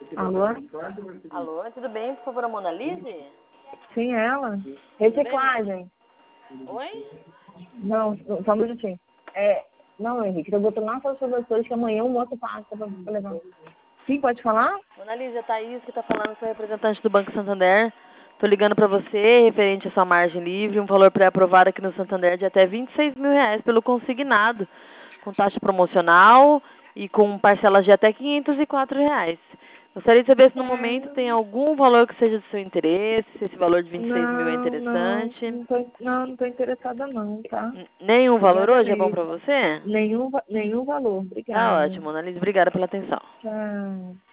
Alô? Alô, tudo bem? Por favor, a Mona Lise? Sim, ela. Reciclagem. Oi? Não, só um minutinho. Não, Henrique, eu botando lá para os professores que amanhã o moço passa para levar. Sim, pode falar? Mona Lise, é a Thaís que tá falando, sou representante do Banco Santander. Tô ligando pra você, referente à sua margem livre, um valor pré-aprovado aqui no Santander de até R$26 mil pelo consignado, com taxa promocional e com parcelas de até R$504. Gostaria de saber se no momento tem algum valor que seja do seu interesse, se esse valor de 26 mil é interessante. Não tô interessada não, tá? Nenhum valor Obrigada hoje é bom mesmo. pra você? Nenhum valor, Tá obrigada. ótimo, Mona Lise. Obrigada pela atenção. Tchau.